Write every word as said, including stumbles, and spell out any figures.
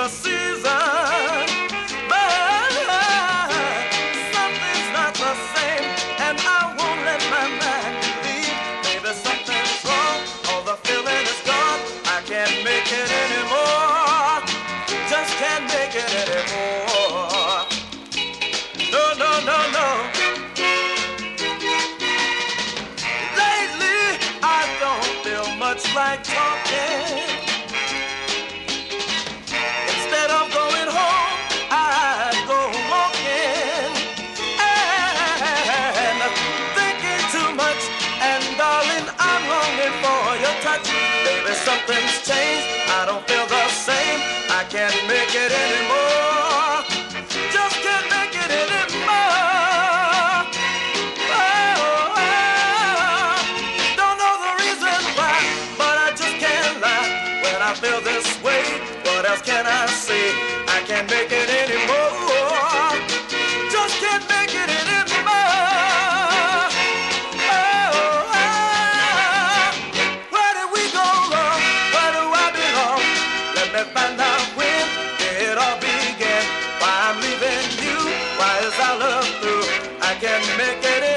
the season, but something's not the same, and I won't let my mind leave. Maybe something's wrong, all the feeling is gone. I can't make it anymore, just can't make it anymore. No, no, no, no. Lately, I don't feel much like talking. Instead of going home, I go walking and thinking too much. And darling, I'm longing for your touch. Baby, something's changed. I don't feel the same. I can't make it anymore. Just can't make it anymore. Oh, oh. Don't know the reason why, but I just can't lie. When I feel this way, what else can I say? I can't make it anymore. Just can't make it anymore. Oh, oh. Where did we go wrong? Where do I belong? Let me find out when it all began. Why I'm leaving you? Why is our love through? I can't make it